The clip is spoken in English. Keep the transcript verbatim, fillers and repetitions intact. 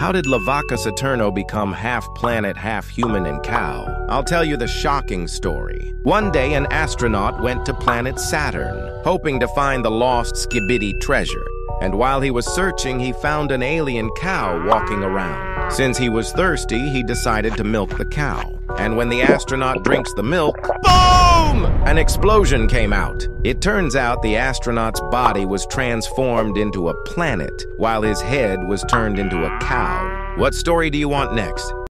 How did Lavaca Saturno become half planet, half human and cow? I'll tell you the shocking story. One day, an astronaut went to planet Saturn, hoping to find the lost Skibidi treasure. And while he was searching, he found an alien cow walking around. Since he was thirsty, he decided to milk the cow. And when the astronaut drinks the milk, boom! An explosion came out. It turns out the astronaut's body was transformed into a planet, while his head was turned into a cow. What story do you want next?